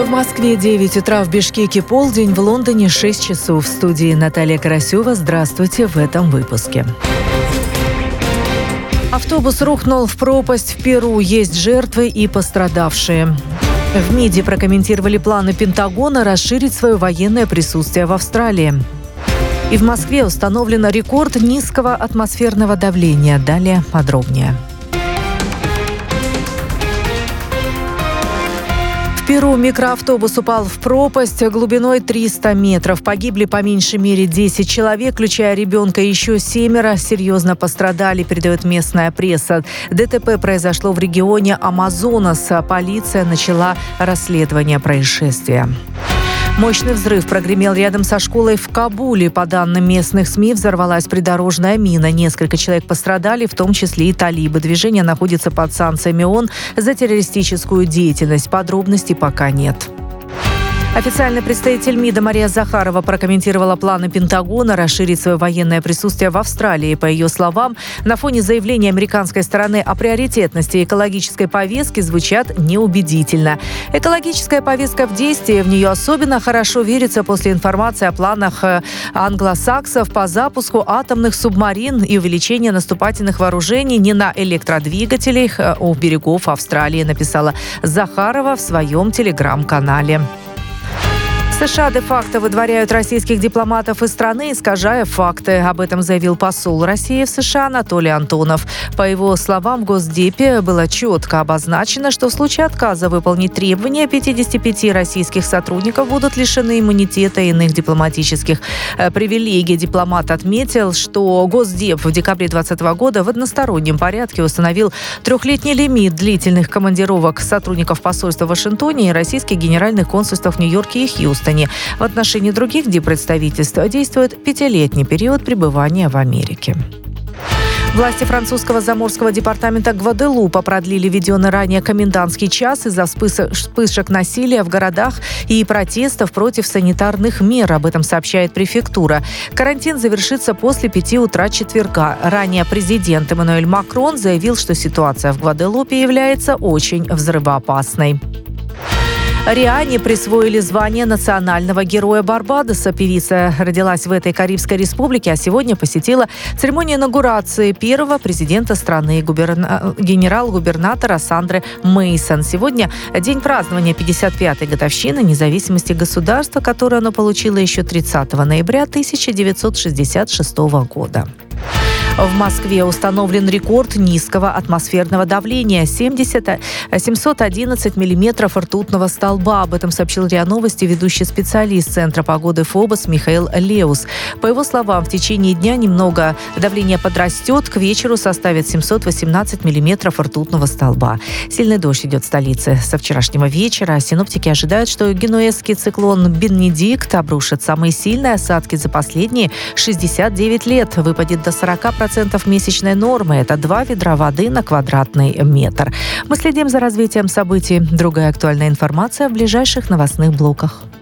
В Москве 9 утра, в Бишкеке полдень, в Лондоне 6 часов. В студии Наталья Карасева. Здравствуйте в этом выпуске. Автобус рухнул в пропасть в Перу. Есть жертвы и пострадавшие. В МИДе прокомментировали планы Пентагона расширить свое военное присутствие в Австралии. И в Москве установлен рекорд низкого атмосферного давления. Далее подробнее. В Перу микроавтобус упал в пропасть глубиной 300 метров. Погибли по меньшей мере 10 человек, включая ребенка. Еще 7 серьезно пострадали, передает местная пресса. ДТП произошло в регионе Амазонас. Полиция начала расследование происшествия. Мощный взрыв прогремел рядом со школой в Кабуле. По данным местных СМИ, взорвалась придорожная мина. Несколько человек пострадали, в том числе и талибы. Движение находится под санкциями ООН за террористическую деятельность. Подробностей пока нет. Официальный представитель МИДа Мария Захарова прокомментировала планы Пентагона расширить свое военное присутствие в Австралии. По ее словам, на фоне заявления американской стороны о приоритетности экологической повестки звучат неубедительно. Экологическая повестка в действии, в нее особенно хорошо верится после информации о планах англосаксов по запуску атомных субмарин и увеличению наступательных вооружений не на электродвигателях у берегов Австралии, написала Захарова в своем телеграм-канале. США де-факто выдворяют российских дипломатов из страны, искажая факты. Об этом заявил посол России в США Анатолий Антонов. По его словам, в Госдепе было четко обозначено, что в случае отказа выполнить требования 55 российских сотрудников будут лишены иммунитета и иных дипломатических привилегий. Дипломат отметил, что Госдеп в декабре 2020 года в одностороннем порядке установил 3-летний лимит длительных командировок сотрудников посольства в Вашингтоне и российских генеральных консульств в Нью-Йорке и Хьюстоне. В отношении других диппредставительств действует 5-летний период пребывания в Америке. Власти французского заморского департамента Гваделупа продлили введенный ранее комендантский час из-за вспышек насилия в городах и протестов против санитарных мер. Об этом сообщает префектура. Карантин завершится после 5 утра четверга. Ранее президент Эммануэль Макрон заявил, что ситуация в Гваделупе является очень взрывоопасной. Риане присвоили звание национального героя Барбадоса. Певица родилась в этой Карибской республике, а сегодня посетила церемонию инаугурации первого президента страны, генерал-губернатора Сандры Мейсон. Сегодня день празднования 55-й годовщины независимости государства, которую оно получило еще 30 ноября 1966 года. В Москве установлен рекорд низкого атмосферного давления – 711 миллиметров ртутного столба. Об этом сообщил РИА Новости ведущий специалист Центра погоды ФОБОС Михаил Леус. По его словам, в течение дня немного давление подрастет, к вечеру составит 718 миллиметров ртутного столба. Сильный дождь идет в столице со вчерашнего вечера. Синоптики ожидают, что генуэзский циклон Бенедикт обрушит самые сильные осадки за последние 69 лет. Выпадет до 40% месячной нормы. Это 2 ведра воды на квадратный метр. Мы следим за развитием событий. Другая актуальная информация в ближайших новостных блоках.